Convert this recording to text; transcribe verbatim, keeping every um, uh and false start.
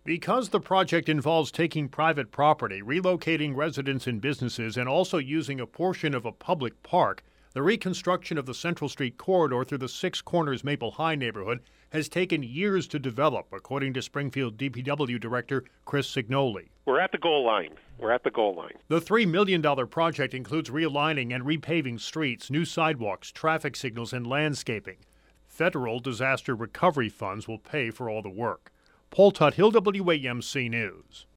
Because the project involves taking private property, relocating residents and businesses, and also using a portion of a public park, the reconstruction of the Central Street corridor through the Six Corners Maple High neighborhood has taken years to develop, according to Springfield D P W Director Chris Signoli. We're at the goal line. We're at the goal line. The three million dollars project includes realigning and repaving streets, new sidewalks, traffic signals, and landscaping. Federal disaster recovery funds will pay for all the work. Paul Tuthill, W A M C News.